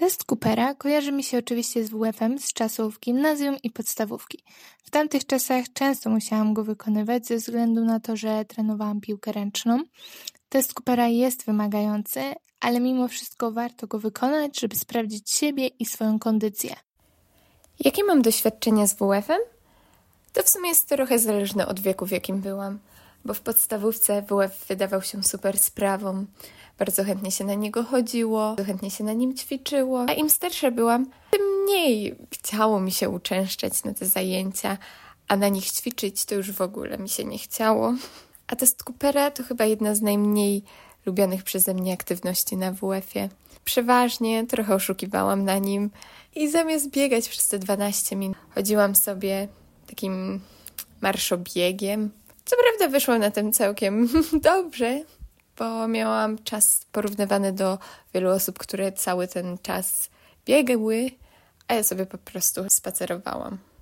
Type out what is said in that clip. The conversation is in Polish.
Test Coopera kojarzy mi się oczywiście z WF-em z czasów gimnazjum i podstawówki. W tamtych czasach często musiałam go wykonywać ze względu na to, że trenowałam piłkę ręczną. Test Coopera jest wymagający, ale mimo wszystko warto go wykonać, żeby sprawdzić siebie i swoją kondycję. Jakie mam doświadczenia z WF-em? To w sumie jest trochę zależne od wieku, w jakim byłam, bo w podstawówce WF wydawał się super sprawą. Bardzo chętnie się na niego chodziło, bardzo chętnie się na nim ćwiczyło, a im starsza byłam, tym mniej chciało mi się uczęszczać na te zajęcia, a na nich ćwiczyć to już w ogóle mi się nie chciało. A test Coopera to chyba jedna z najmniej lubianych przeze mnie aktywności na WF-ie. Przeważnie trochę oszukiwałam na nim i zamiast biegać przez te 12 minut, chodziłam sobie takim marszobiegiem. Co prawda wyszło na tym całkiem dobrze, bo miałam czas porównywany do wielu osób, które cały ten czas biegły, a ja sobie po prostu spacerowałam.